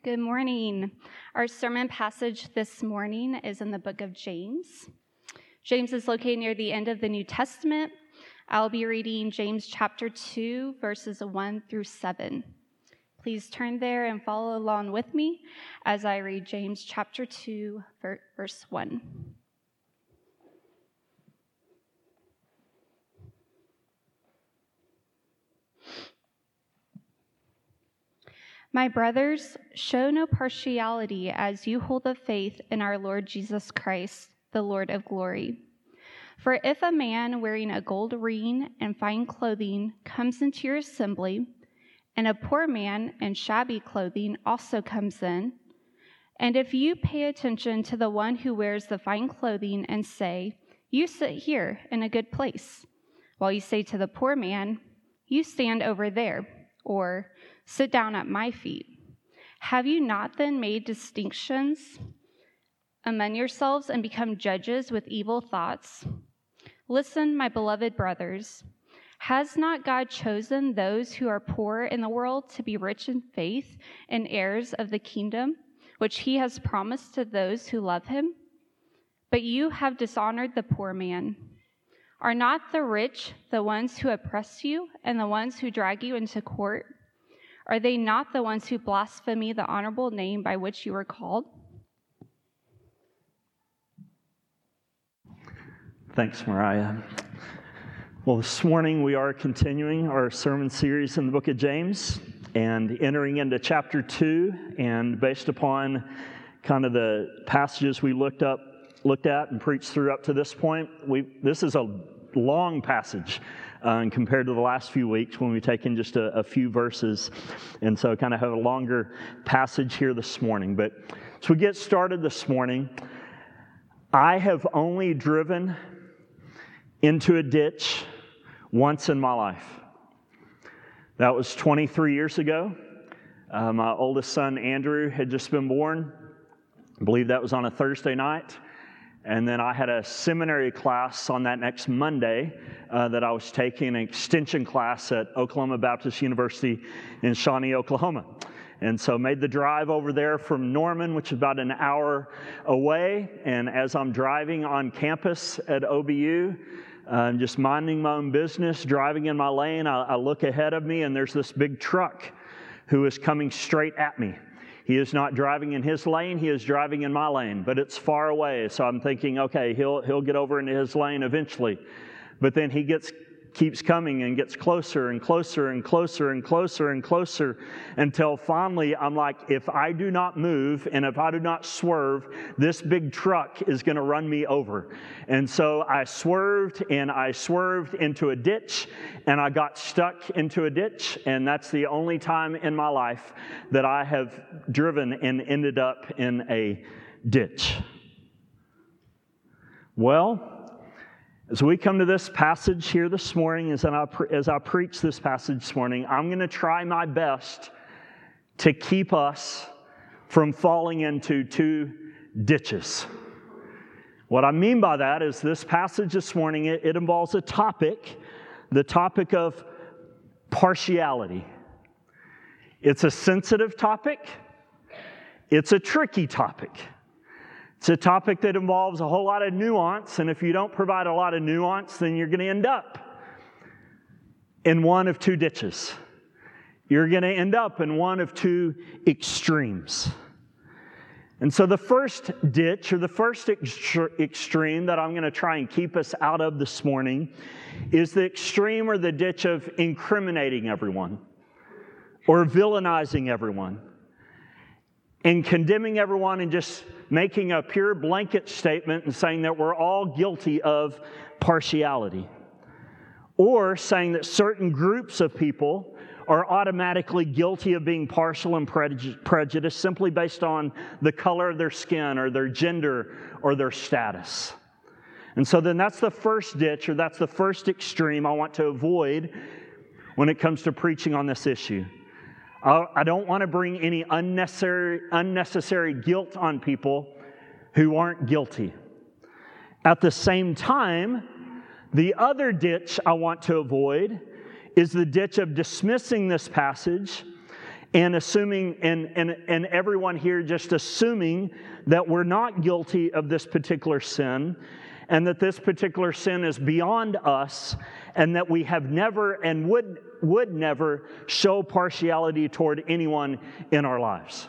Good morning. Our sermon passage this morning is in the book of James. James is located near the end of the New Testament. I'll be reading James chapter 2, verses 1 through 7. Please turn there and follow along with me as I read James chapter 2, verse 1. My brothers, show no partiality as you hold the faith in our Lord Jesus Christ, the Lord of glory. For if a man wearing a gold ring and fine clothing comes into your assembly, and a poor man in shabby clothing also comes in, and if you pay attention to the one who wears the fine clothing and say, "You sit here in a good place," while you say to the poor man, "You stand over there," or "Sit down at my feet," have you not then made distinctions among yourselves and become judges with evil thoughts? Listen, my beloved brothers, has not God chosen those who are poor in the world to be rich in faith and heirs of the kingdom, which he has promised to those who love him? But you have dishonored the poor man. Are not the rich the ones who oppress you and the ones who drag you into court? Are they not the ones who blaspheme the honorable name by which you were called? Thanks, Mariah. Well, this morning we are continuing our sermon series in the book of James and entering into chapter 2. And based upon kind of the passages we looked at and preached through up to this point, this is a long passage compared to the last few weeks when we've taken just a few verses. And so kind of have a longer passage here this morning. But as we get started this morning, I have only driven into a ditch once in my life. That was 23 years ago. My oldest son, Andrew, had just been born. I believe that was on a Thursday night. And then I had a seminary class on that next Monday that I was taking, an extension class at Oklahoma Baptist University in Shawnee, Oklahoma. And so made the drive over there from Norman, which is about an hour away. And as I'm driving on campus at OBU, just minding my own business, driving in my lane, I look ahead of me and there's this big truck who is coming straight at me. He is not driving in his lane, he is driving in my lane, but it's far away. So I'm thinking, okay, he'll get over into his lane eventually. But then he keeps coming and gets closer and closer and closer and closer and closer until finally I'm like, if I do not move and if I do not swerve, this big truck is going to run me over. And so I swerved into a ditch and I got stuck into a ditch, and that's the only time in my life that I have driven and ended up in a ditch. Well, as we come to this passage here this morning, as I preach this passage this morning, I'm going to try my best to keep us from falling into two ditches. What I mean by that is this passage this morning, it involves a topic, the topic of partiality. It's a sensitive topic. It's a tricky topic. It's a topic that involves a whole lot of nuance, and if you don't provide a lot of nuance, then you're going to end up in one of two ditches. You're going to end up in one of two extremes. And so the first ditch, or the first extreme that I'm going to try and keep us out of this morning, is the extreme or the ditch of incriminating everyone, or villainizing everyone, and condemning everyone and just making a pure blanket statement and saying that we're all guilty of partiality. Or saying that certain groups of people are automatically guilty of being partial and prejudiced simply based on the color of their skin or their gender or their status. And so then that's the first ditch, or that's the first extreme I want to avoid when it comes to preaching on this issue. I don't want to bring any unnecessary guilt on people who aren't guilty. At the same time, the other ditch I want to avoid is the ditch of dismissing this passage and assuming, and everyone here just assuming that we're not guilty of this particular sin, and that this particular sin is beyond us, and that we have never and would never show partiality toward anyone in our lives.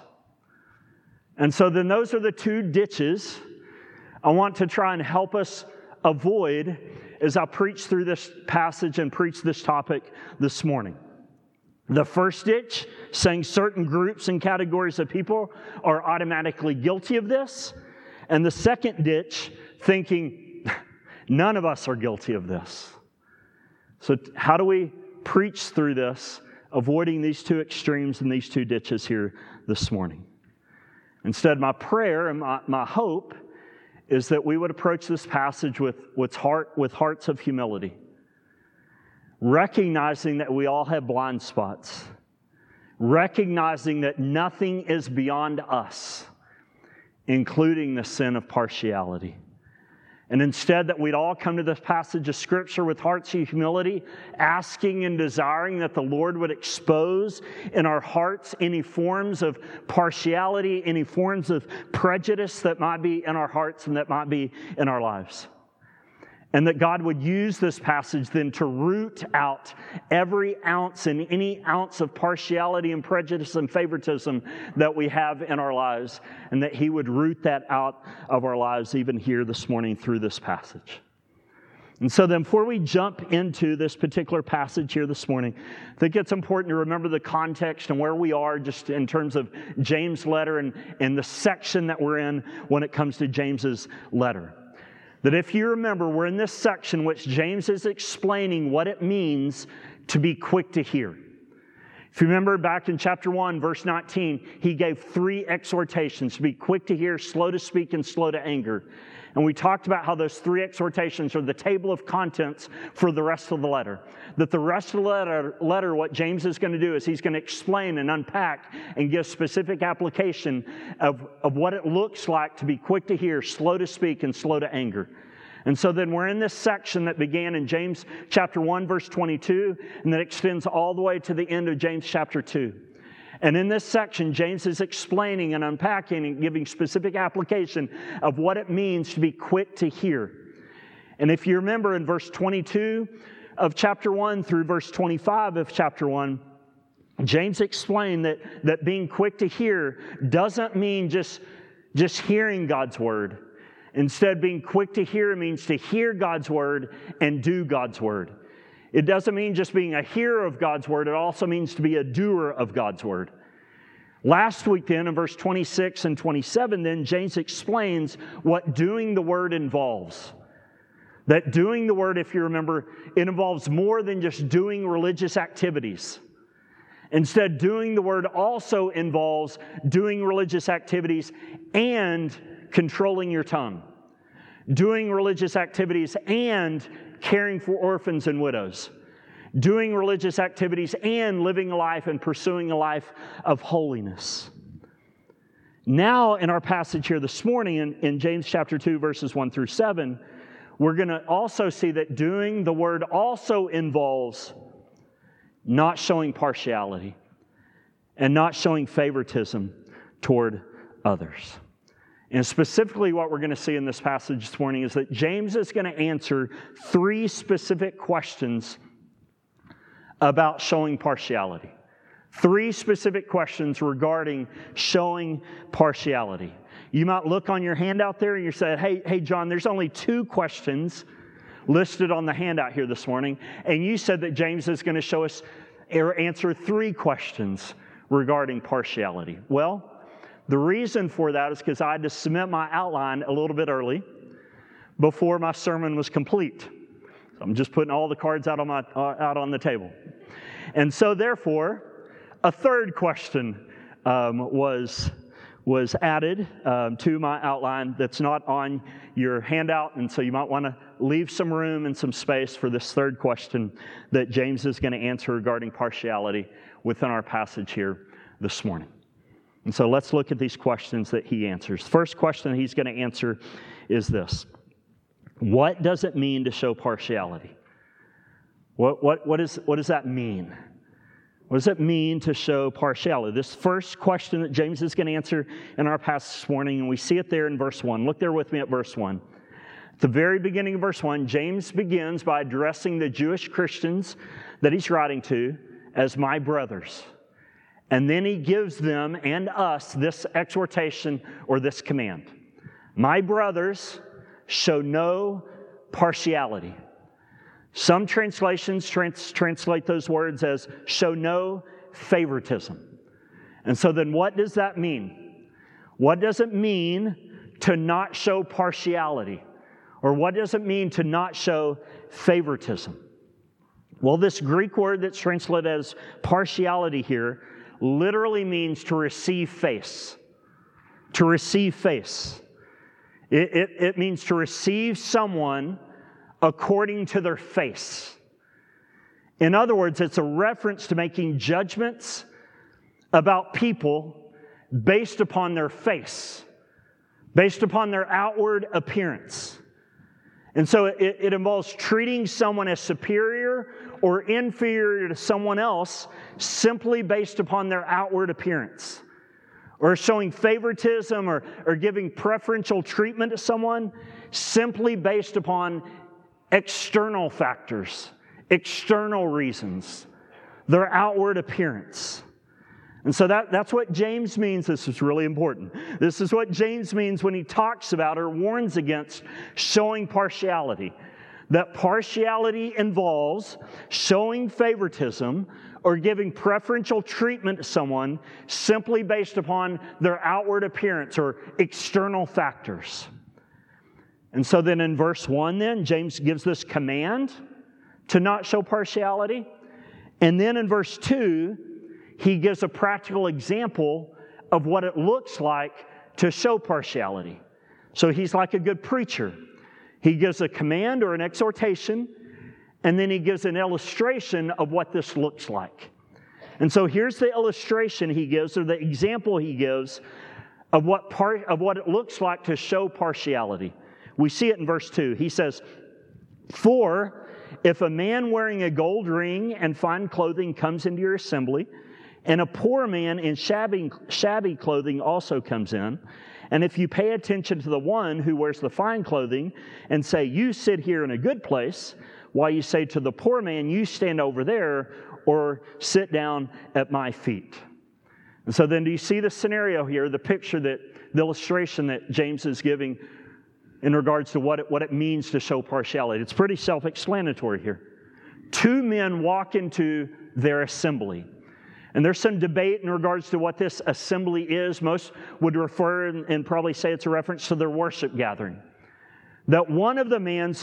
And so then those are the two ditches I want to try and help us avoid as I preach through this passage and preach this topic this morning. The first ditch, saying certain groups and categories of people are automatically guilty of this. And the second ditch, thinking none of us are guilty of this. So how do we preach through this, avoiding these two extremes and these two ditches here this morning? Instead, my prayer and my hope is that we would approach this passage with hearts of humility, recognizing that we all have blind spots, recognizing that nothing is beyond us, including the sin of partiality. And instead that we'd all come to this passage of Scripture with hearts of humility, asking and desiring that the Lord would expose in our hearts any forms of partiality, any forms of prejudice that might be in our hearts and that might be in our lives. And that God would use this passage then to root out every ounce and any ounce of partiality and prejudice and favoritism that we have in our lives. And that He would root that out of our lives even here this morning through this passage. And so then before we jump into this particular passage here this morning, I think it's important to remember the context and where we are just in terms of James' letter and the section that we're in when it comes to James's letter. That if you remember, we're in this section which James is explaining what it means to be quick to hear. If you remember back in chapter 1, verse 19, he gave 3 exhortations: to be quick to hear, slow to speak, and slow to anger. And we talked about how those 3 exhortations are the table of contents for the rest of the letter. That the rest of the letter, what James is going to do is he's going to explain and unpack and give specific application of what it looks like to be quick to hear, slow to speak, and slow to anger. And so then we're in this section that began in James chapter 1, verse 22, and that extends all the way to the end of James chapter 2. And in this section, James is explaining and unpacking and giving specific application of what it means to be quick to hear. And if you remember in verse 22 of chapter 1 through verse 25 of chapter 1, James explained that being quick to hear doesn't mean just hearing God's word. Instead, being quick to hear means to hear God's word and do God's word. It doesn't mean just being a hearer of God's word. It also means to be a doer of God's word. Last week then, in verse 26 and 27, then, James explains what doing the word involves. That doing the word, if you remember, it involves more than just doing religious activities. Instead, doing the word also involves doing religious activities and controlling your tongue. Doing religious activities and caring for orphans and widows. Doing religious activities and living a life and pursuing a life of holiness. Now, in our passage here this morning, in James chapter 2, verses 1 through 7, we're going to also see that doing the word also involves not showing partiality and not showing favoritism toward others. And specifically what we're going to see in this passage this morning is that James is going to answer 3 specific questions about showing partiality. 3 specific questions regarding showing partiality. You might look on your handout there and you say, hey, John, there's only 2 questions listed on the handout here this morning. And you said that James is going to show us or answer 3 questions regarding partiality. Well, the reason for that is because I had to submit my outline a little bit early before my sermon was complete. So I'm just putting all the cards out on the table. And so therefore, a 3rd question was added to my outline that's not on your handout, and so you might want to leave some room and some space for this 3rd question that James is going to answer regarding partiality within our passage here this morning. And so let's look at these questions that he answers. First question he's going to answer is this: what does it mean to show partiality? What does that mean? What does it mean to show partiality? This first question that James is going to answer in our passage this morning, and we see it there in verse 1. Look there with me at verse 1. At the very beginning of verse 1, James begins by addressing the Jewish Christians that he's writing to as my brothers. And then he gives them and us this exhortation or this command. My brothers, show no partiality. Some translations translate those words as show no favoritism. And so then what does that mean? What does it mean to not show partiality? Or what does it mean to not show favoritism? Well, this Greek word that's translated as partiality here literally means to receive face. To receive face. It means to receive someone according to their face. In other words, it's a reference to making judgments about people based upon their face, based upon their outward appearance. And so it involves treating someone as superior or inferior to someone else simply based upon their outward appearance. Or showing favoritism or giving preferential treatment to someone simply based upon external factors, external reasons, their outward appearance. And so that's what James means. This is really important. This is what James means when he talks about or warns against showing partiality. That partiality involves showing favoritism or giving preferential treatment to someone simply based upon their outward appearance or external factors. And so then in verse 1 then, James gives this command to not show partiality. And then in verse 2, he gives a practical example of what it looks like to show partiality. So he's like a good preacher. He gives a command or an exhortation, and then he gives an illustration of what this looks like. And so here's the illustration he gives, or the example he gives, of what it looks like to show partiality. We see it in verse 2. He says, "For if a man wearing a gold ring and fine clothing comes into your assembly, and a poor man in shabby clothing also comes in, and if you pay attention to the one who wears the fine clothing and say, 'You sit here in a good place,' while you say to the poor man, 'You stand over there,' or 'Sit down at my feet.'" And so then do you see the scenario here, the picture, the illustration that James is giving in regards to what it means to show partiality? It's pretty self-explanatory here. Two men walk into their assembly. And there's some debate in regards to what this assembly is. Most would refer and probably say it's a reference to their worship gathering. That one of the men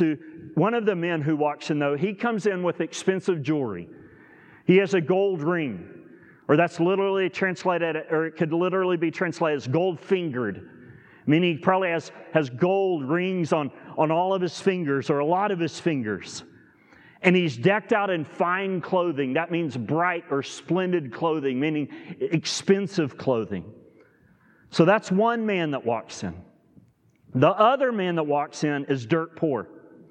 who walks in, though, he comes in with expensive jewelry. He has a gold ring, or that's literally translated, or it could literally be translated as gold-fingered. Meaning he probably has gold rings on all of his fingers, or a lot of his fingers. And he's decked out in fine clothing. That means bright or splendid clothing, meaning expensive clothing. So that's one man that walks in. The other man that walks in is dirt poor.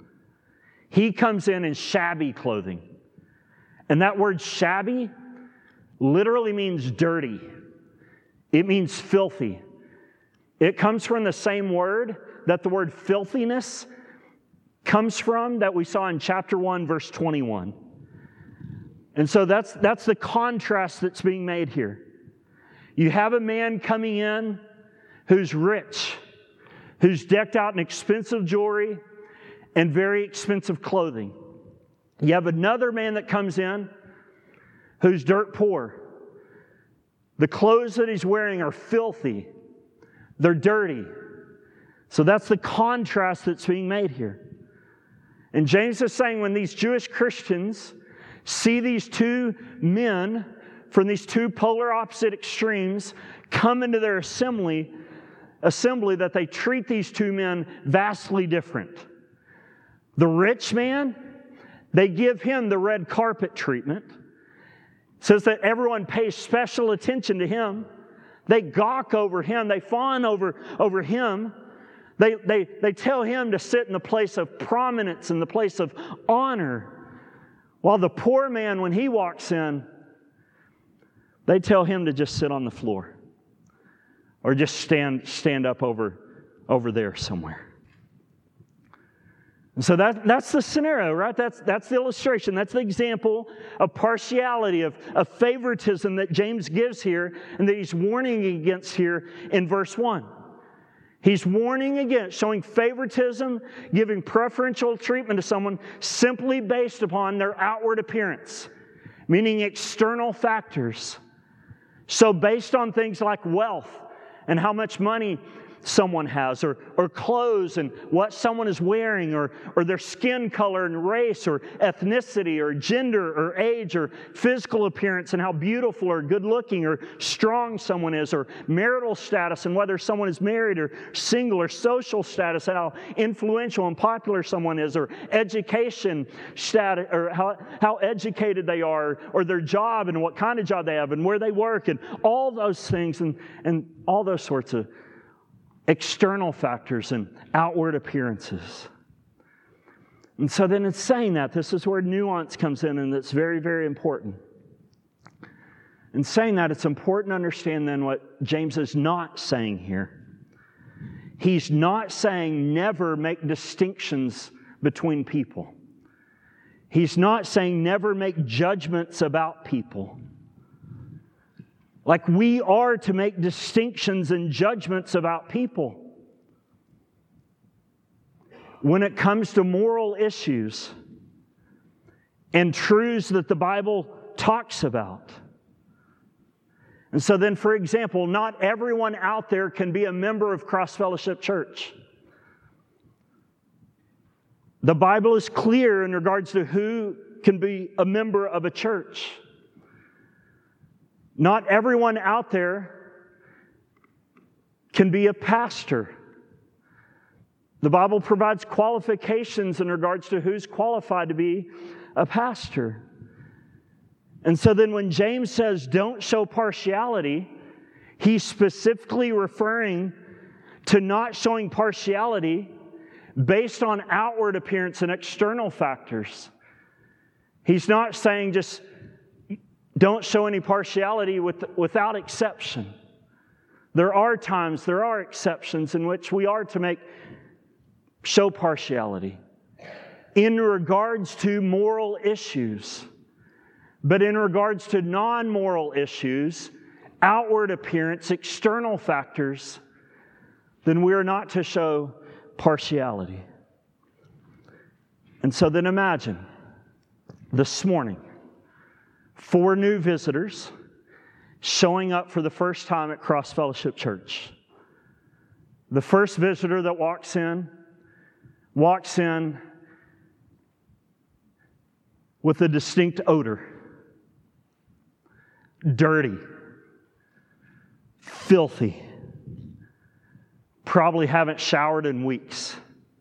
He comes in shabby clothing. And that word shabby literally means dirty. It means filthy. It comes from the same word that the word filthiness comes from, that we saw in chapter 1, verse 21. And so that's the contrast that's being made here. You have a man coming in who's rich, who's decked out in expensive jewelry and very expensive clothing. You have another man that comes in who's dirt poor. The clothes that he's wearing are filthy. They're dirty. So that's the contrast that's being made here. And James is saying when these Jewish Christians see these two men from these two polar opposite extremes come into their assembly, that they treat these two men vastly different. The rich man, they give him the red carpet treatment. It says that everyone pays special attention to him. They gawk over him. They fawn over him. They tell him to sit in the place of prominence, in the place of honor. While the poor man, when he walks in, they tell him to just sit on the floor or just stand up over there somewhere. And so that's the scenario, right? That's the illustration. That's the example of partiality, of favoritism that James gives here and that he's warning against here in verse 1. He's warning against showing favoritism, giving preferential treatment to someone simply based upon their outward appearance, meaning external factors. So based on things like wealth and how much money someone has, or clothes and what someone is wearing, or their skin color and race, or ethnicity, or gender, or age, or physical appearance, and how beautiful or good looking or strong someone is, or marital status and whether someone is married or single, or social status, and how influential and popular someone is, or education status, or how educated they are, or their job and what kind of job they have and where they work, and all those things and all those sorts of external factors and outward appearances. And so then in saying that, this is where nuance comes in, and it's very, very important. In saying that, it's important to understand then what James is not saying here. He's not saying never make distinctions between people. He's not saying never make judgments about people. Like we are to make distinctions and judgments about people. When it comes to moral issues and truths that the Bible talks about. And so then, for example, not everyone out there can be a member of Cross Fellowship Church. The Bible is clear in regards to who can be a member of a church. Not everyone out there can be a pastor. The Bible provides qualifications in regards to who's qualified to be a pastor. And so then when James says don't show partiality, he's specifically referring to not showing partiality based on outward appearance and external factors. He's not saying just don't show any partiality without exception. There are times, there are exceptions in which we are to show partiality in regards to moral issues. But in regards to non-moral issues, outward appearance, external factors, then we are not to show partiality. And so then imagine this morning, 4 new visitors showing up for the first time at Cross Fellowship Church. The first visitor that walks in with a distinct odor. Dirty. Filthy. Probably haven't showered in weeks.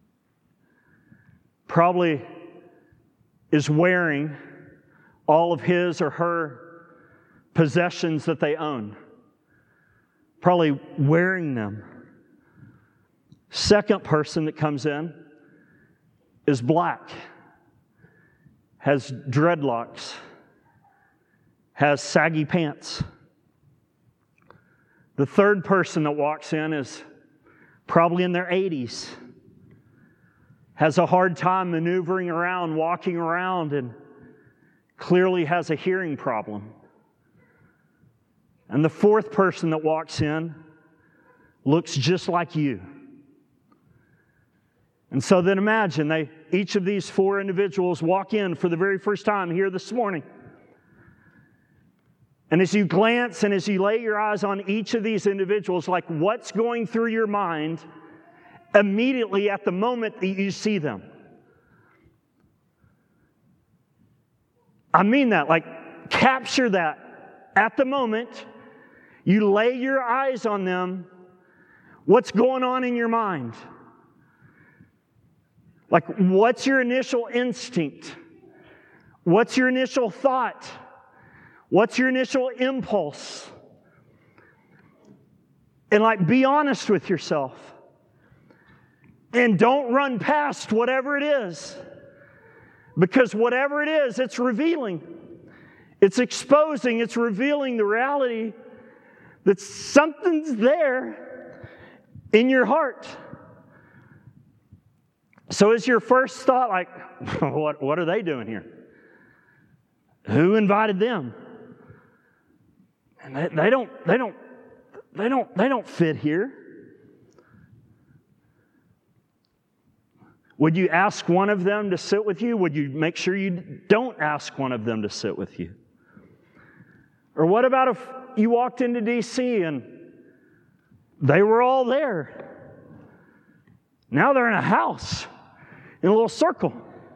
Probably is wearing all of his or her possessions that they own. Probably wearing them. Second person that comes in is black, has dreadlocks, has saggy pants. The third person that walks in is probably in their 80s, has a hard time maneuvering around, walking around, and clearly has a hearing problem. And the fourth person that walks in looks just like you. And so then imagine each of these 4 individuals walk in for the very first time here this morning. And as you glance and as you lay your eyes on each of these individuals, like what's going through your mind immediately at the moment that you see them? I mean that, like capture that at the moment you lay your eyes on them. What's going on in your mind? Like, what's your initial instinct? What's your initial thought? What's your initial impulse? And be honest with yourself. And don't run past whatever it is. Because whatever it is, it's revealing. It's exposing, it's revealing the reality that something's there in your heart. So is your first thought like, what are they doing here? Who invited them? And they don't fit here. Would you ask one of them to sit with you? Would you make sure you don't ask one of them to sit with you? Or what about if you walked into D.C. and they were all there? Now they're in a house, in a little circle.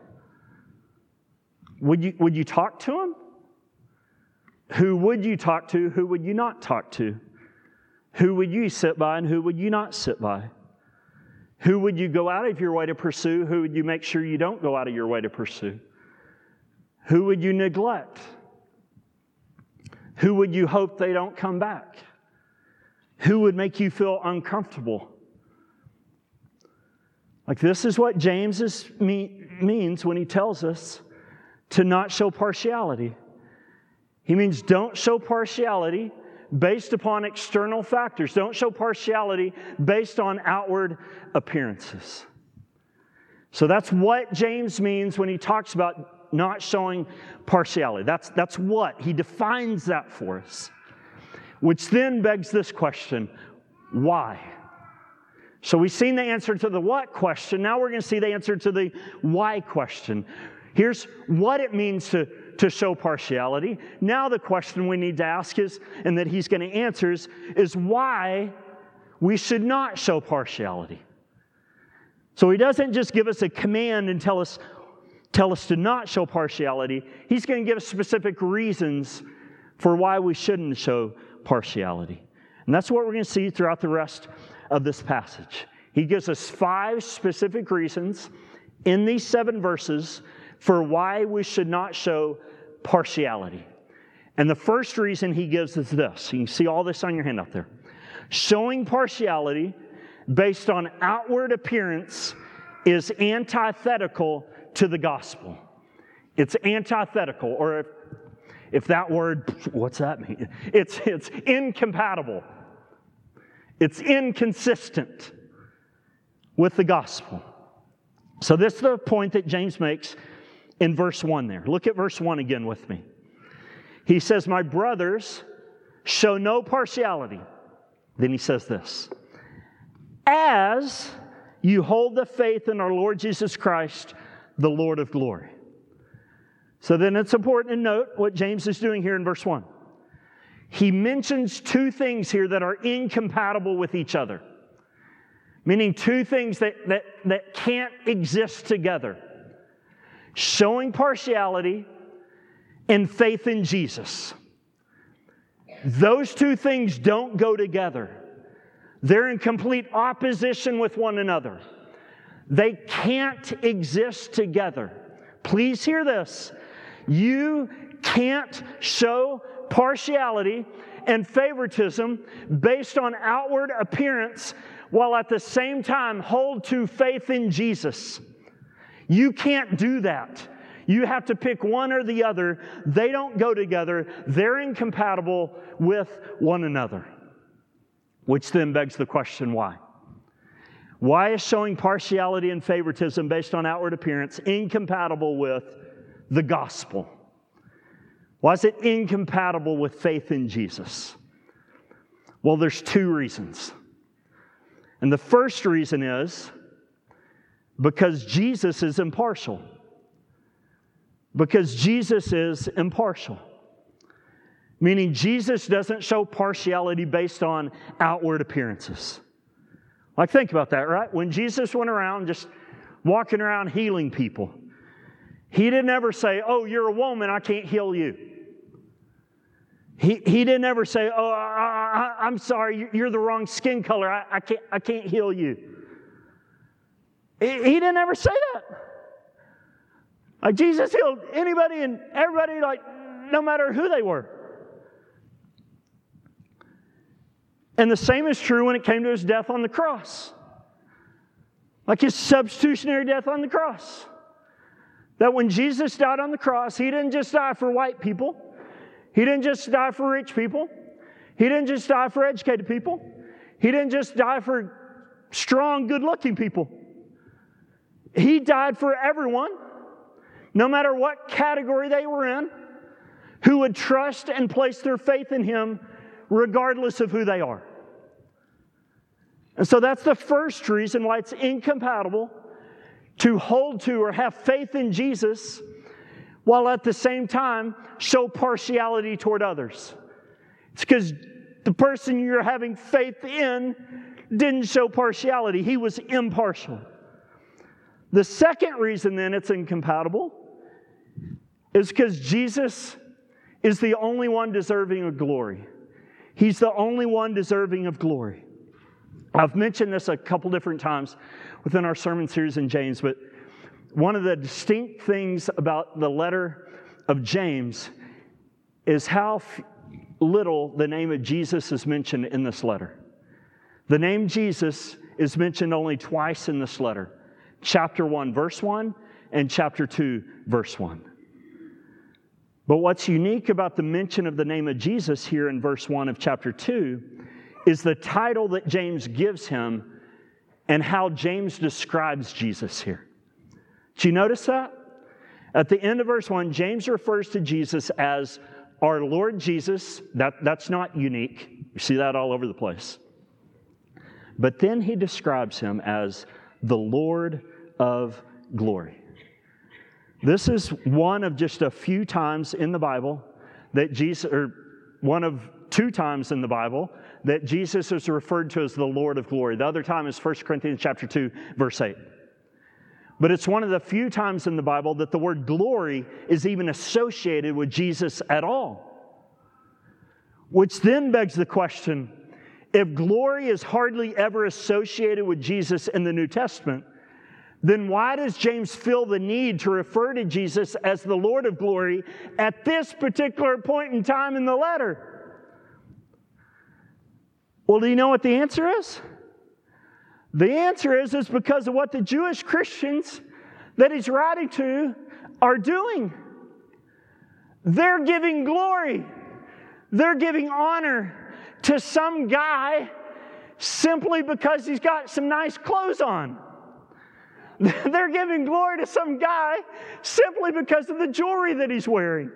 Would you talk to them? Who would you talk to? Who would you not talk to? Who would you sit by and who would you not sit by? Who would you go out of your way to pursue? Who would you make sure you don't go out of your way to pursue? Who would you neglect? Who would you hope they don't come back? Who would make you feel uncomfortable? Like, this is what James means when he tells us to not show partiality. He means don't show partiality based upon external factors. Don't show partiality based on outward appearances. So that's what James means when he talks about not showing partiality. That's what. He defines that for us. Which then begs this question, why? So we've seen the answer to the what question. Now we're going to see the answer to the why question. Here's what it means to show partiality. Now the question we need to ask is, and that he's going to answer is why we should not show partiality. So he doesn't just give us a command and tell us to not show partiality. He's going to give us specific reasons for why we shouldn't show partiality. And that's what we're going to see throughout the rest of this passage. He gives us 5 specific reasons in these 7 verses for why we should not show partiality. And the first reason he gives is this. You can see all this on your handout there. Showing partiality based on outward appearance is antithetical to the gospel. It's antithetical, or if that word, what's that mean? It's incompatible. It's inconsistent with the gospel. So this is the point that James makes in verse 1 there. Look at verse 1 again with me. He says, "My brothers, show no partiality." Then he says this, "as you hold the faith in our Lord Jesus Christ, the Lord of glory." So then it's important to note what James is doing here in verse 1. He mentions 2 things here that are incompatible with each other. Meaning 2 things that can't exist together. Showing partiality and faith in Jesus. Those 2 things don't go together. They're in complete opposition with one another. They can't exist together. Please hear this. You can't show partiality and favoritism based on outward appearance while at the same time hold to faith in Jesus. You can't do that. You have to pick one or the other. They don't go together. They're incompatible with one another. Which then begs the question, why? Why is showing partiality and favoritism based on outward appearance incompatible with the gospel? Why is it incompatible with faith in Jesus? Well, there's 2 reasons. And the first reason is because Jesus is impartial. Because Jesus is impartial. Meaning Jesus doesn't show partiality based on outward appearances. Like, think about that, right? When Jesus went around just walking around healing people, he didn't ever say, "Oh, you're a woman, I can't heal you." He didn't ever say, "Oh, I'm sorry, you're the wrong skin color, I can't heal you." He didn't ever say that. Like, Jesus healed anybody and everybody, like, no matter who they were. And the same is true when it came to his death on the cross. Like his substitutionary death on the cross. That when Jesus died on the cross, he didn't just die for white people. He didn't just die for rich people. He didn't just die for educated people. He didn't just die for strong, good-looking people. He died for everyone, no matter what category they were in, who would trust and place their faith in Him regardless of who they are. And so that's the first reason why it's incompatible to hold to or have faith in Jesus while at the same time show partiality toward others. It's because the person you're having faith in didn't show partiality. He was impartial. The second reason then it's incompatible is because Jesus is the only one deserving of glory. He's the only one deserving of glory. I've mentioned this a couple different times within our sermon series in James, but one of the distinct things about the letter of James is how little the name of Jesus is mentioned in this letter. The name Jesus is mentioned only twice in this letter. Chapter 1, verse 1, and chapter 2, verse 1. But what's unique about the mention of the name of Jesus here in verse 1 of chapter 2 is the title that James gives him and how James describes Jesus here. Do you notice that? At the end of verse 1, James refers to Jesus as our Lord Jesus. That's not unique. You see that all over the place. But then he describes him as the Lord of glory. This is one of just a few times in the Bible that Jesus, or one of two times in the Bible that Jesus is referred to as the Lord of glory. The other time is 1 Corinthians chapter 2, verse 8. But it's one of the few times in the Bible that the word glory is even associated with Jesus at all. Which then begs the question, if glory is hardly ever associated with Jesus in the New Testament, then why does James feel the need to refer to Jesus as the Lord of glory at this particular point in time in the letter? Well, do you know what the answer is? The answer is because of what the Jewish Christians that he's writing to are doing. They're giving glory. They're giving honor to some guy simply because he's got some nice clothes on. They're giving glory to some guy simply because of the jewelry that he's wearing.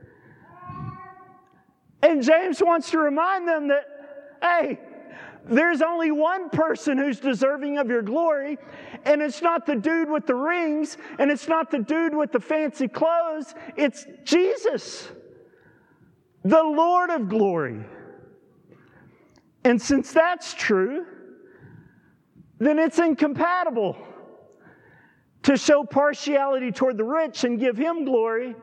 And James wants to remind them that, hey, there's only one person who's deserving of your glory, and it's not the dude with the rings, and it's not the dude with the fancy clothes. It's Jesus, the Lord of glory. And since that's true, then it's incompatible to show partiality toward the rich and give Him glory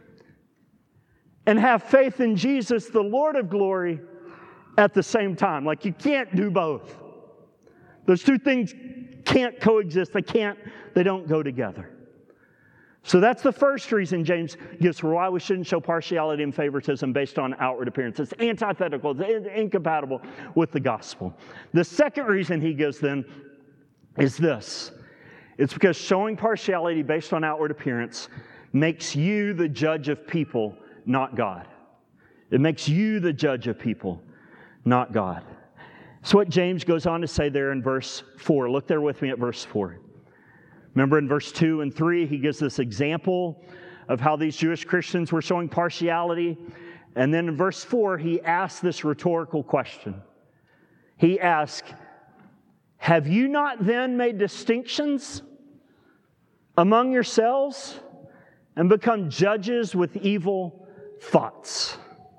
and have faith in Jesus, the Lord of glory, at the same time. Like, you can't do both. Those two things can't coexist. They don't go together. So that's the first reason James gives for why we shouldn't show partiality and favoritism based on outward appearance. It's antithetical. It's incompatible with the gospel. The second reason he gives then is this. It's because showing partiality based on outward appearance makes you the judge of people, not God. It makes you the judge of people, not God. So what James goes on to say there in verse 4. Look there with me at verse 4. Remember in verse 2 and 3, he gives this example of how these Jewish Christians were showing partiality. And then in verse 4, he asks this rhetorical question. He asks, have you not then made distinctions among yourselves and become judges with evil thoughts?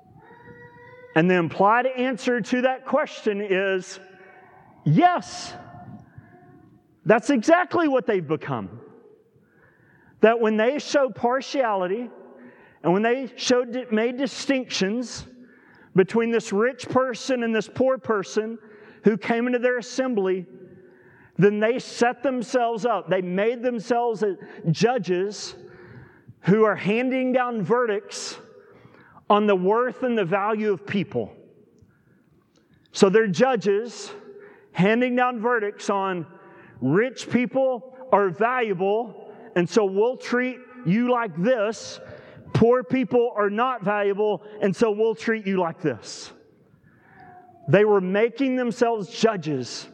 And the implied answer to that question is yes. That's exactly what they've become. That when they show partiality and when they made distinctions between this rich person and this poor person who came into their assembly, then they set themselves up. They made themselves judges who are handing down verdicts on the worth and the value of people. So they're judges handing down verdicts on rich people are valuable, and so we'll treat you like this. Poor people are not valuable, and so we'll treat you like this. They were making themselves judges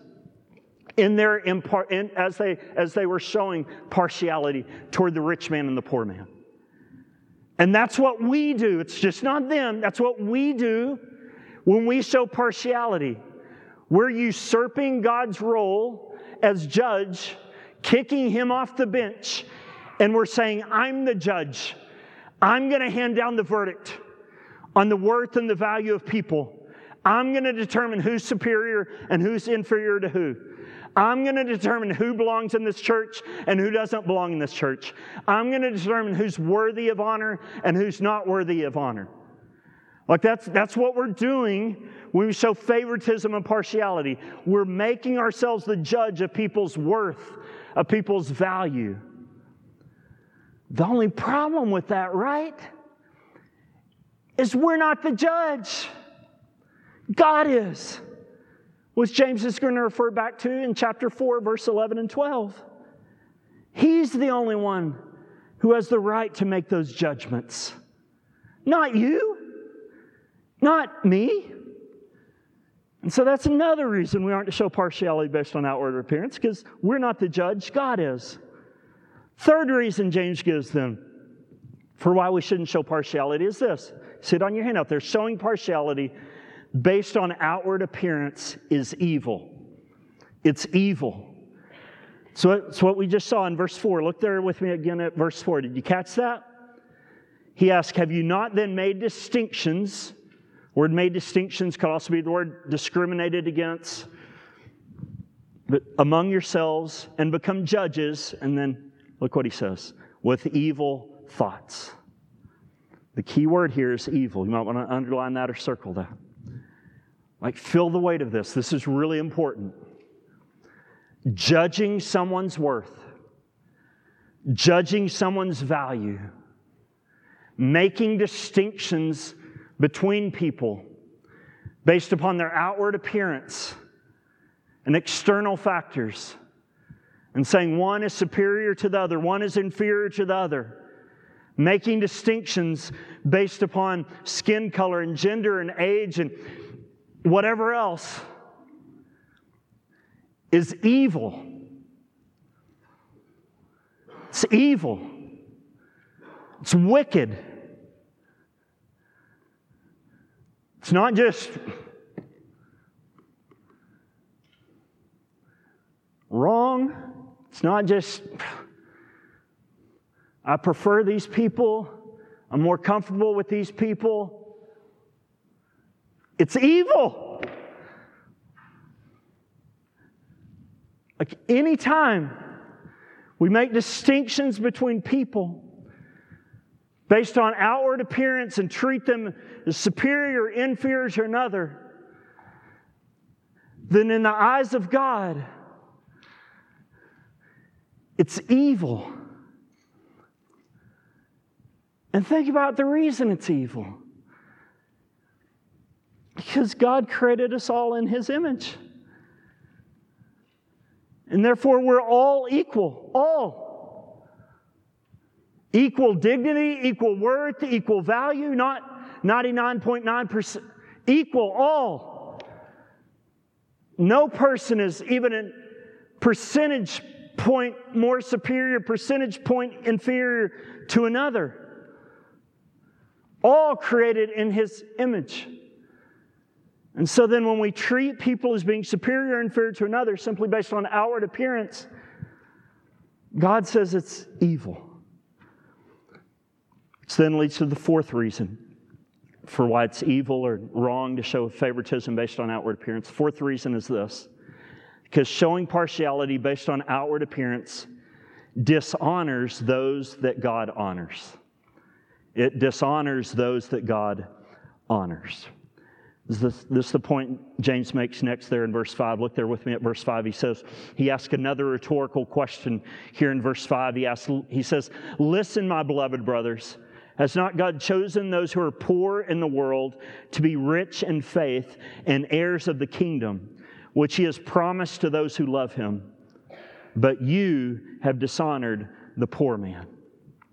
as they were showing partiality toward the rich man and the poor man. And that's what we do. It's just not them. That's what we do when we show partiality. We're usurping God's role as judge, kicking him off the bench, and we're saying, I'm the judge. I'm going to hand down the verdict on the worth and the value of people. I'm going to determine who's superior and who's inferior to who. I'm going to determine who belongs in this church and who doesn't belong in this church. I'm going to determine who's worthy of honor and who's not worthy of honor. Like that's what we're doing when we show favoritism and partiality. We're making ourselves the judge of people's worth, of people's value. The only problem with that, right, is we're not the judge. God is. Which James is going to refer back to in chapter 4, verse 11 and 12. He's the only one who has the right to make those judgments. Not you. Not me. And so that's another reason we aren't to show partiality based on outward appearance, because we're not the judge, God is. Third reason James gives them for why we shouldn't show partiality is this. See it on your handout there. Showing partiality based on outward appearance is evil. It's evil. So it's what we just saw in verse 4. Look there with me again at verse 4. Did you catch that? He asked, have you not then made distinctions? Word made distinctions could also be the word discriminated against. But among yourselves and become judges. And then look what he says. With evil thoughts. The key word here is evil. You might want to underline that or circle that. Like, feel the weight of this. This is really important. Judging someone's worth. Judging someone's value. Making distinctions between people based upon their outward appearance and external factors. And saying one is superior to the other, one is inferior to the other. Making distinctions based upon skin color and gender and age and whatever else is evil. It's evil. It's wicked. It's not just wrong. It's not just, I prefer these people. I'm more comfortable with these people. It's evil. Like any time we make distinctions between people based on outward appearance and treat them as superior or inferior to another, then in the eyes of God, it's evil. And think about the reason it's evil. Because God created us all in His image. And therefore we're all equal. All. Equal dignity, equal worth, equal value, not 99.9%. Equal, all. No person is even a percentage point more superior, percentage point inferior to another. All created in His image. And so then when we treat people as being superior or inferior to another simply based on outward appearance, God says it's evil. Which then leads to the fourth reason for why it's evil or wrong to show favoritism based on outward appearance. The fourth reason is this. Because showing partiality based on outward appearance dishonors those that God honors. It dishonors those that God honors. This is the point James makes next there in verse 5. Look there with me at verse 5. He asks another rhetorical question here in verse 5. He says, listen, my beloved brothers, has not God chosen those who are poor in the world to be rich in faith and heirs of the kingdom, which He has promised to those who love Him? But you have dishonored the poor man.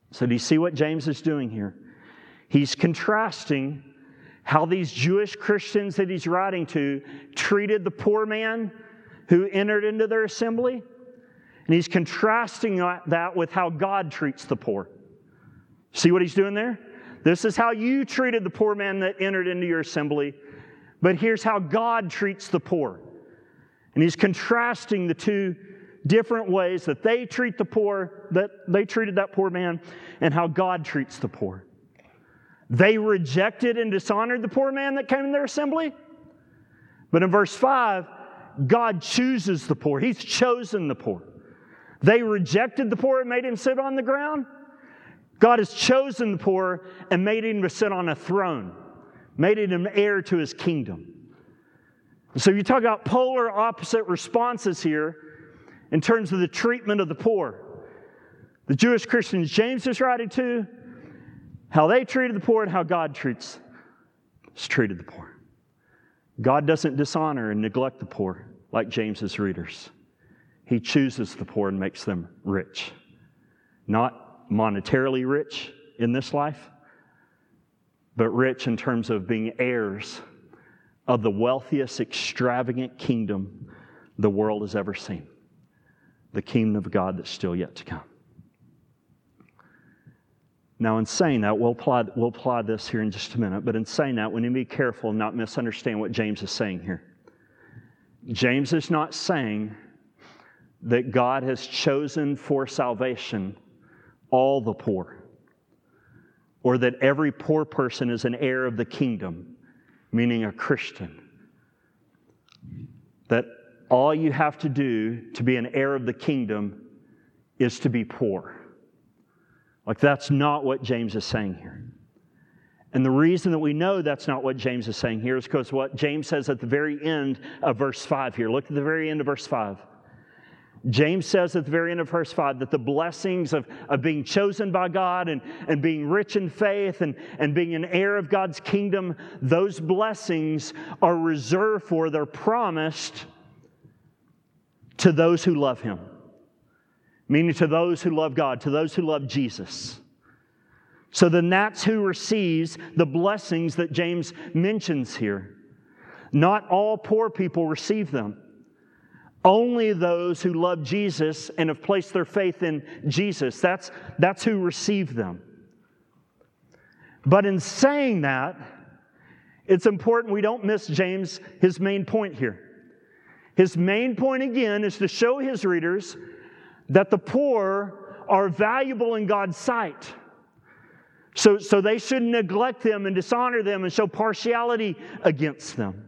So do you see what James is doing here? He's contrasting how these Jewish Christians that he's writing to treated the poor man who entered into their assembly. And he's contrasting that with how God treats the poor. See what he's doing there? This is how you treated the poor man that entered into your assembly, but here's how God treats the poor. And he's contrasting the two different ways that they treat the poor, that they treated that poor man, and how God treats the poor. They rejected and dishonored the poor man that came in their assembly. But in verse 5, God chooses the poor. He's chosen the poor. They rejected the poor and made him sit on the ground. God has chosen the poor and made him to sit on a throne, made him heir to his kingdom. So you talk about polar opposite responses here in terms of the treatment of the poor. The Jewish Christians James is writing to, how they treated the poor and how God treated the poor. God doesn't dishonor and neglect the poor like James's readers. He chooses the poor and makes them rich. Not monetarily rich in this life, but rich in terms of being heirs of the wealthiest, extravagant kingdom the world has ever seen. The kingdom of God that's still yet to come. Now, in saying that, we'll apply this here in just a minute, but in saying that, we need to be careful and not misunderstand what James is saying here. James is not saying that God has chosen for salvation all the poor, or that every poor person is an heir of the kingdom, meaning a Christian. That all you have to do to be an heir of the kingdom is to be poor. Like, that's not what James is saying here. And the reason that we know that's not what James is saying here is because what James says at the very end of verse 5 here. Look at the very end of verse 5. James says at the very end of verse 5 that the blessings of being chosen by God and being rich in faith and being an heir of God's kingdom, those blessings are reserved for, they're promised to those who love Him. Meaning to those who love God, to those who love Jesus. So then that's who receives the blessings that James mentions here. Not all poor people receive them. Only those who love Jesus and have placed their faith in Jesus. That's who receive them. But in saying that, it's important we don't miss James, his main point here. His main point again is to show his readers that the poor are valuable in God's sight. So they shouldn't neglect them and dishonor them and show partiality against them.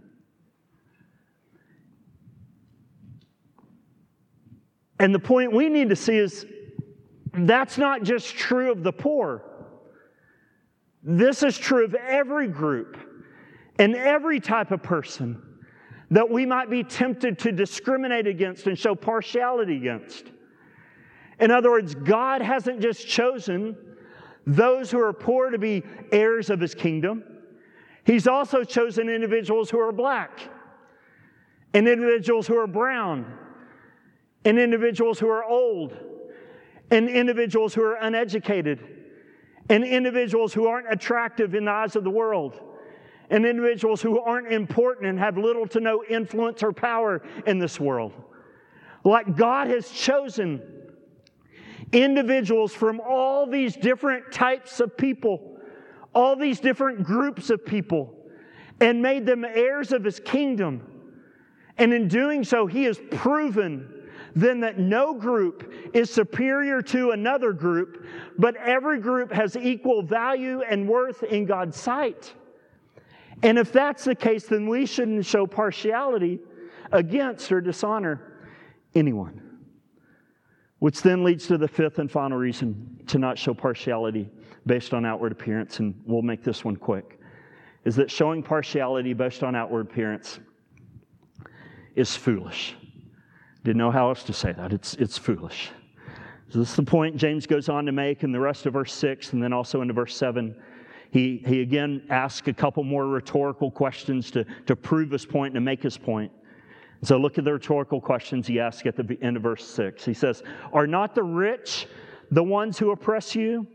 And the point we need to see is that's not just true of the poor. This is true of every group and every type of person that we might be tempted to discriminate against and show partiality against. In other words, God hasn't just chosen those who are poor to be heirs of His kingdom. He's also chosen individuals who are black, and individuals who are brown, and individuals who are old, and individuals who are uneducated, and individuals who aren't attractive in the eyes of the world, and individuals who aren't important and have little to no influence or power in this world. Like God has chosen individuals from all these different types of people, all these different groups of people, and made them heirs of His kingdom. And in doing so, He has proven then that no group is superior to another group, but every group has equal value and worth in God's sight. And if that's the case, then we shouldn't show partiality against or dishonor anyone. Which then leads to the fifth and final reason to not show partiality based on outward appearance, and we'll make this one quick, is that showing partiality based on outward appearance is foolish. Didn't know how else to say that. It's foolish. So this is the point James goes on to make in the rest of verse 6 and then also into verse 7. He again asks a couple more rhetorical questions to prove his point and to make his point. So look at the rhetorical questions he asks at the end of verse 6. He says, "Are not the rich the ones who oppress you?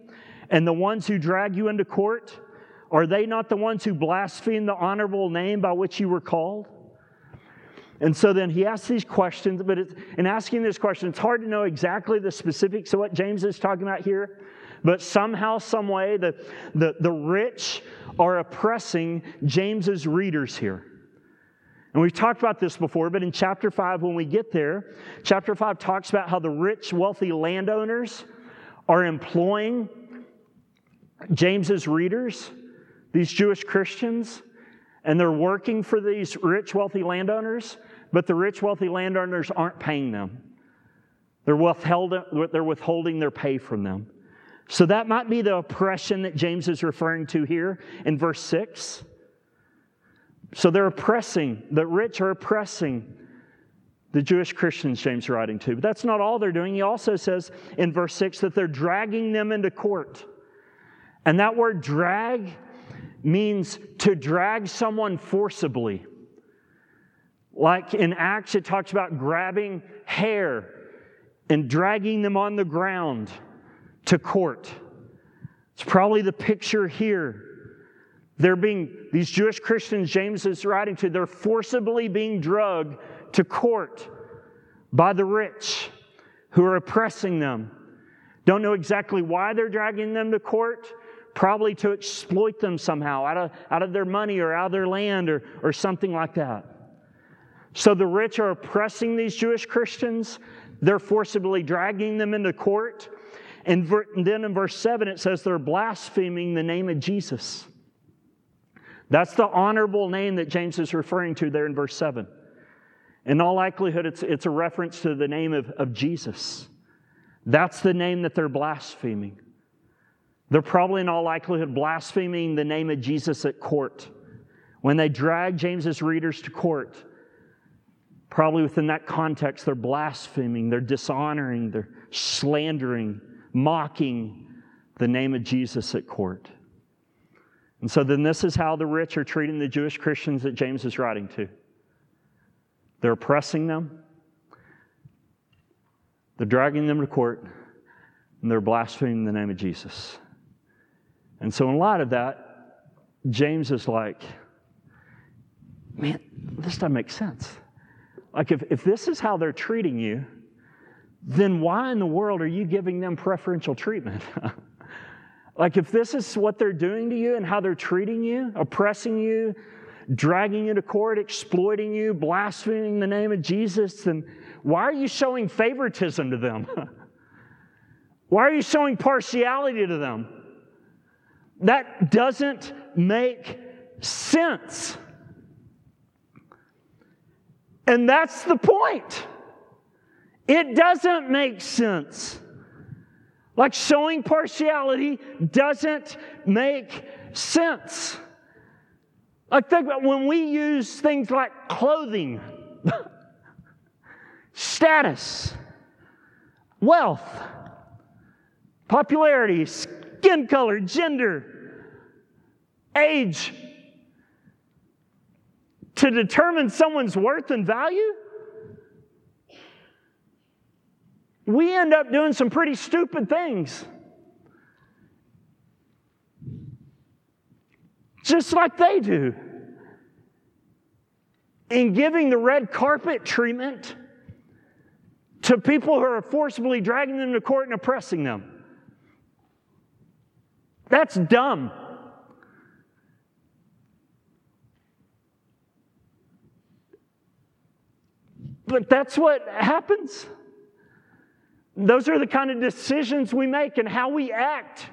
And the ones who drag you into court, are they not the ones who blaspheme the honorable name by which you were called? And so then he asks these questions, but in asking this question, it's hard to know exactly the specifics of what James is talking about here. But somehow, some way, the rich are oppressing James's readers here. And we've talked about this before, but in chapter 5, when we get there, chapter 5 talks about how the rich, wealthy landowners are employing James's readers, these Jewish Christians, and they're working for these rich, wealthy landowners, but the rich, wealthy landowners aren't paying them. They're withholding their pay from them. So that might be the oppression that James is referring to here in verse 6. So they're oppressing, the rich are oppressing the Jewish Christians James is writing to. But that's not all they're doing. He also says in verse 6 that they're dragging them into court. And that word drag means to drag someone forcibly. Like in Acts, it talks about grabbing hair and dragging them on the ground to court. It's probably the picture here. These Jewish Christians James is writing to, they're forcibly being dragged to court by the rich who are oppressing them. Don't know exactly why they're dragging them to court. Probably to exploit them somehow out of their money or out of their land or something like that. So the rich are oppressing these Jewish Christians. They're forcibly dragging them into court. And then in verse 7 it says they're blaspheming the name of Jesus. That's the honorable name that James is referring to there in verse 7. In all likelihood, it's a reference to the name of Jesus. That's the name that they're blaspheming. They're probably in all likelihood blaspheming the name of Jesus at court. When they drag James's readers to court, probably within that context, they're blaspheming, they're dishonoring, they're slandering, mocking the name of Jesus at court. And so then this is how the rich are treating the Jewish Christians that James is writing to. They're oppressing them, they're dragging them to court, and they're blaspheming the name of Jesus. And so in light of that, James is like, man, this doesn't make sense. Like if this is how they're treating you, then why in the world are you giving them preferential treatment? Like if this is what they're doing to you and how they're treating you, oppressing you, dragging you to court, exploiting you, blaspheming the name of Jesus, then why are you showing favoritism to them? Why are you showing partiality to them? That doesn't make sense. And that's the point. It doesn't make sense. Like showing partiality doesn't make sense. Like think about when we use things like clothing, status, wealth, popularity, skin color, gender, age, to determine someone's worth and value, we end up doing some pretty stupid things. Just like they do. In giving the red carpet treatment to people who are forcibly dragging them to court and oppressing them. That's dumb. But that's what happens. Those are the kind of decisions we make and how we act.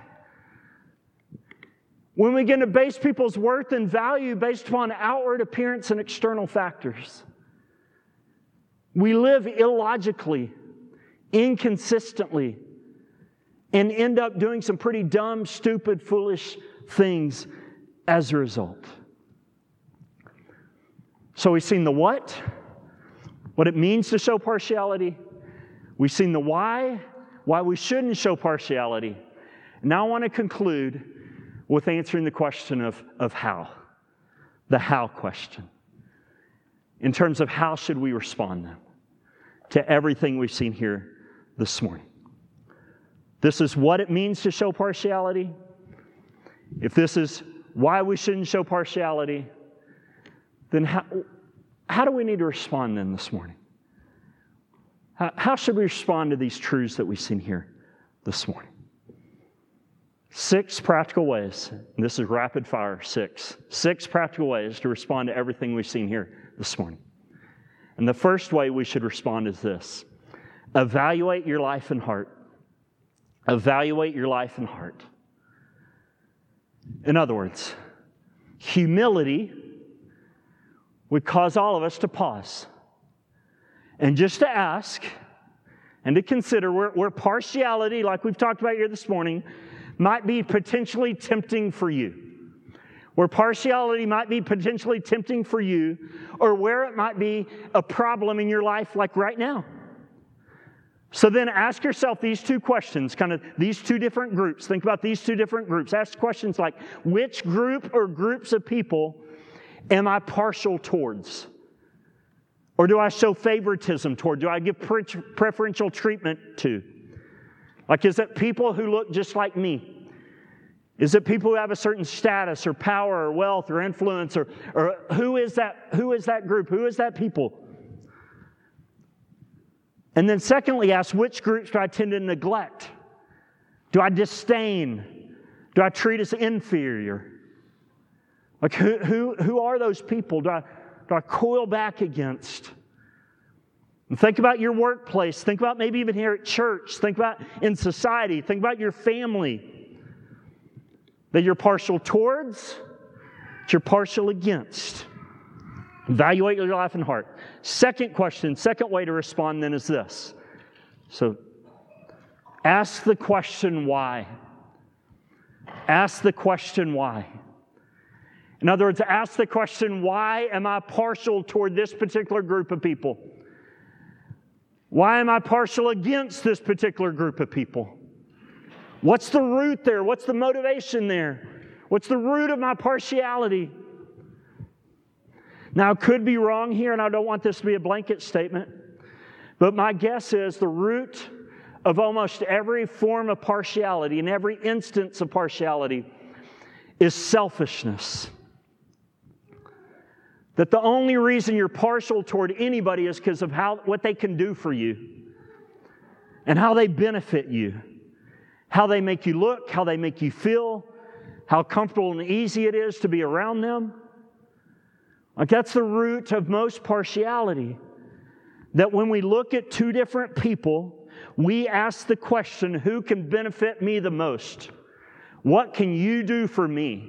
When we begin to base people's worth and value based upon outward appearance and external factors. We live illogically, inconsistently, and end up doing some pretty dumb, stupid, foolish things as a result. So we've seen the what it means to show partiality. We've seen the why we shouldn't show partiality. Now I want to conclude with answering the question of how. The how question. In terms of how should we respond then to everything we've seen here this morning. this is what it means to show partiality, if this is why we shouldn't show partiality, then how do we need to respond then this morning? How should we respond to these truths that we've seen here this morning? 6 practical ways. And this is rapid fire, 6. 6 practical ways to respond to everything we've seen here this morning. And the first way we should respond is this. Evaluate your life and heart. Evaluate your life and heart. In other words, humility would cause all of us to pause and just to ask and to consider where partiality, like we've talked about here this morning, might be potentially tempting for you. Where partiality might be potentially tempting for you, or where it might be a problem in your life like right now. So then ask yourself these 2 questions, kind of these 2 different groups. Think about these 2 different groups. Ask questions like, which group or groups of people am I partial towards? Or do I show favoritism toward? Do I give preferential treatment to? Like, is it people who look just like me? Is it people who have a certain status or power or wealth or influence? Or who is that group? Who is that people? And then secondly, ask, which groups do I tend to neglect? Do I disdain? Do I treat as inferior? Like, who are those people? Do I coil back against? And think about your workplace. Think about maybe even here at church. Think about in society. Think about your family. That you're partial towards, that you're partial against. Evaluate your life and heart. Second way to respond then is this. So, ask the question why. Ask the question why. In other words, ask the question, why am I partial toward this particular group of people? Why am I partial against this particular group of people? What's the root there? What's the motivation there? What's the root of my partiality? Now, I could be wrong here, and I don't want this to be a blanket statement, but my guess is the root of almost every form of partiality and every instance of partiality is selfishness. That the only reason you're partial toward anybody is because of what they can do for you and how they benefit you, how they make you look, how they make you feel, how comfortable and easy it is to be around them. Like, that's the root of most partiality. That when we look at 2 different people, we ask the question, who can benefit me the most? What can you do for me?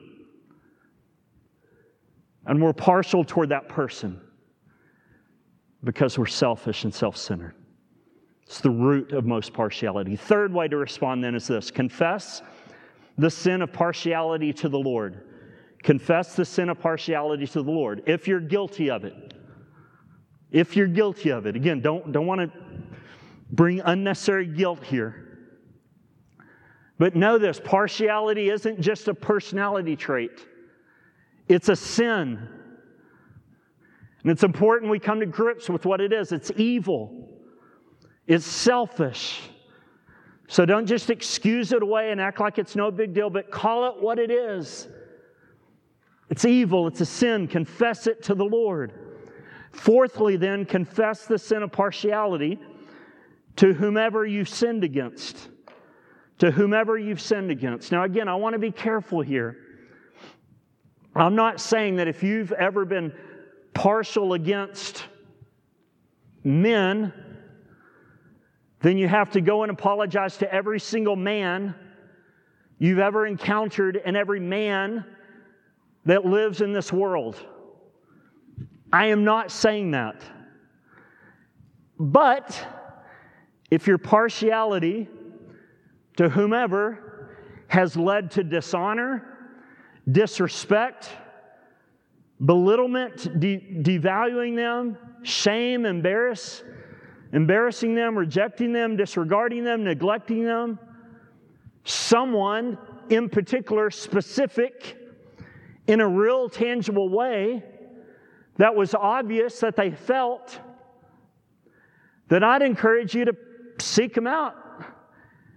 And we're partial toward that person because we're selfish and self-centered. It's the root of most partiality. Third way to respond then is this. Confess the sin of partiality to the Lord. Confess the sin of partiality to the Lord. If you're guilty of it. If you're guilty of it. Again, don't want to bring unnecessary guilt here. But know this, partiality isn't just a personality trait. It's a sin. And it's important we come to grips with what it is. It's evil. It's selfish. So don't just excuse it away and act like it's no big deal, but call it what it is. It's evil. It's a sin. Confess it to the Lord. Fourthly, then, confess the sin of partiality to whomever you've sinned against. To whomever you've sinned against. Now, again, I want to be careful here. I'm not saying that if you've ever been partial against men, then you have to go and apologize to every single man you've ever encountered and every man that lives in this world. I am not saying that. But if your partiality to whomever has led to dishonor, disrespect, belittlement, devaluing them, shame, embarrassing them, rejecting them, disregarding them, neglecting them, someone in particular, specific, in a real tangible way, that was obvious that they felt, then I'd encourage you to seek them out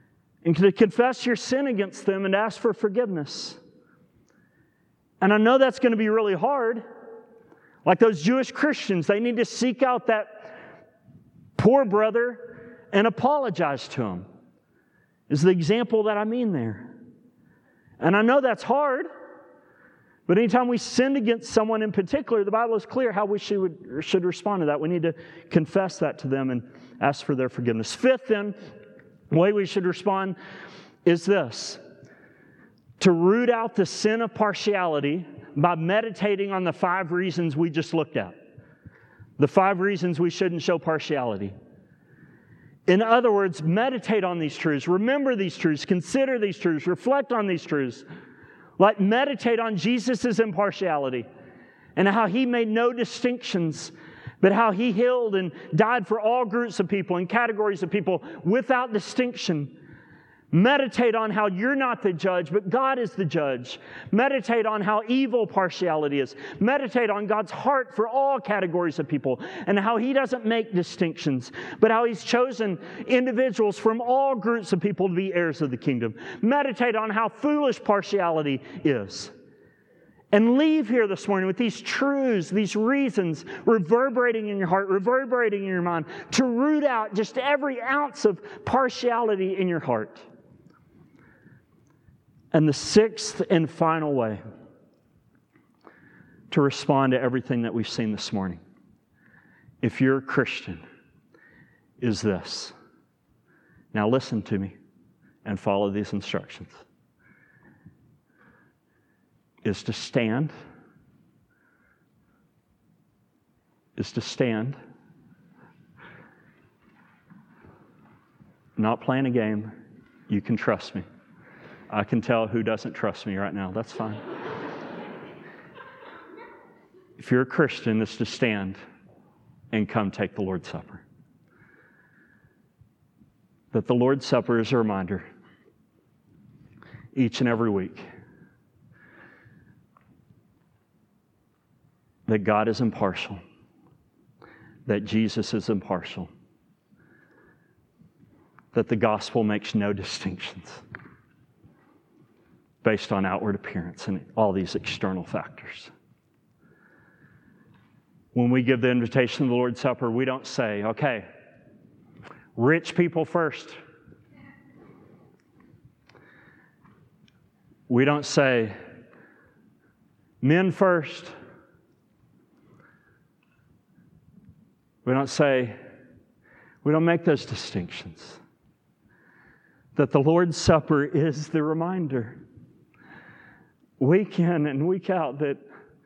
and to confess your sin against them and ask for forgiveness. And I know that's going to be really hard. Like those Jewish Christians, they need to seek out that poor brother and apologize to him, is the example that I mean there. And I know that's hard, but anytime we sin against someone in particular, the Bible is clear how we should respond to that. We need to confess that to them and ask for their forgiveness. Fifth, then, the way we should respond is this: to root out the sin of partiality by meditating on the 5 reasons we just looked at. The 5 reasons we shouldn't show partiality. In other words, meditate on these truths, remember these truths, consider these truths, reflect on these truths. Like meditate on Jesus' impartiality and how He made no distinctions, but how He healed and died for all groups of people and categories of people without distinction. Meditate on how you're not the judge, but God is the judge. Meditate on how evil partiality is. Meditate on God's heart for all categories of people and how He doesn't make distinctions, but how He's chosen individuals from all groups of people to be heirs of the kingdom. Meditate on how foolish partiality is. And leave here this morning with these truths, these reasons reverberating in your heart, reverberating in your mind, to root out just every ounce of partiality in your heart. And the 6th and final way to respond to everything that we've seen this morning, if you're a Christian, is this. Now listen to me and follow these instructions. Is to stand. Not playing a game. You can trust me. I can tell who doesn't trust me right now. That's fine. If you're a Christian, it's to stand and come take the Lord's Supper. That the Lord's Supper is a reminder each and every week that God is impartial, that Jesus is impartial, that the gospel makes no distinctions based on outward appearance and all these external factors. When we give the invitation of the Lord's Supper, we don't say, okay, rich people first. We don't say, men first. We don't make those distinctions. That the Lord's Supper is the reminder, week in and week out, that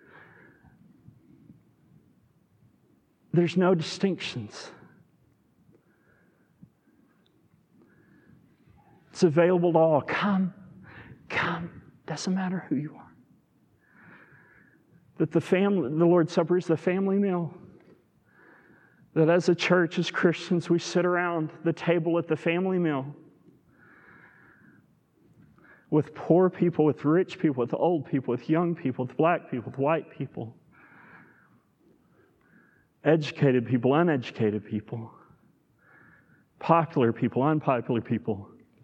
there's no distinctions. It's available to all. Come. Doesn't matter who you are. That the Lord's Supper is the family meal. That as a church, as Christians, we sit around the table at the family meal with poor people, with rich people, with old people, with young people, with black people, with white people, educated people, uneducated people, popular people, unpopular people,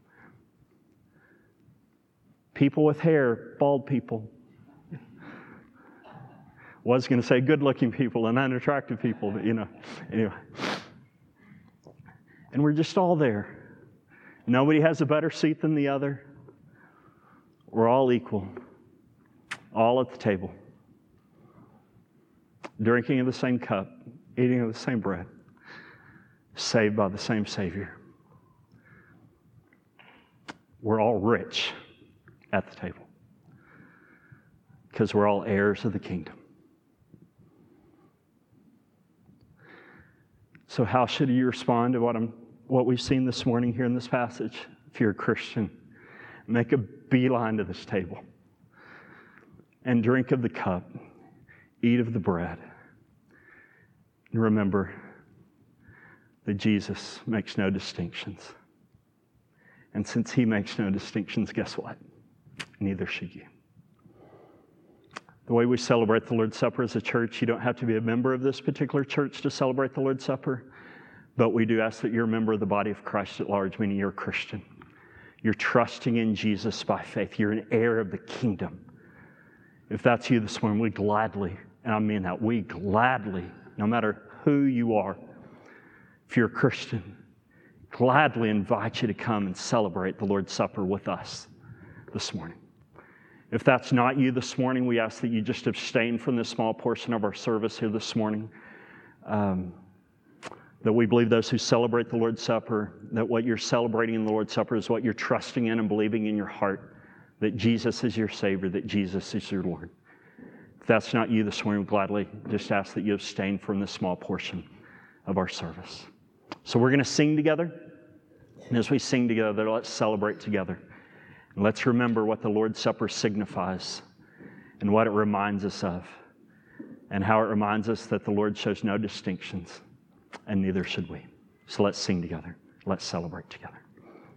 people with hair, bald people. Was going to say good-looking people and unattractive people, but anyway. And we're just all there. Nobody has a better seat than the other. We're all equal, all at the table, drinking of the same cup, eating of the same bread, saved by the same Savior. We're all rich at the table because we're all heirs of the kingdom. So how should you respond to what we've seen this morning here in this passage? If you're a Christian, make a beeline to this table and drink of the cup, eat of the bread, and remember that Jesus makes no distinctions. And since He makes no distinctions, guess what? Neither should you. The way we celebrate the Lord's Supper as a church, you don't have to be a member of this particular church to celebrate the Lord's Supper, but we do ask that you're a member of the body of Christ at large, meaning you're a Christian. You're trusting in Jesus by faith. You're an heir of the kingdom. If that's you this morning, we gladly, and I mean that, we gladly, no matter who you are, if you're a Christian, gladly invite you to come and celebrate the Lord's Supper with us this morning. If that's not you this morning, we ask that you just abstain from this small portion of our service here this morning. That we believe those who celebrate the Lord's Supper, that what you're celebrating in the Lord's Supper is what you're trusting in and believing in your heart, that Jesus is your Savior, that Jesus is your Lord. If that's not you this morning, we gladly just ask that you abstain from this small portion of our service. So we're going to sing together. And as we sing together, let's celebrate together. And let's remember what the Lord's Supper signifies and what it reminds us of and how it reminds us that the Lord shows no distinctions, and neither should we. So let's sing together. Let's celebrate together.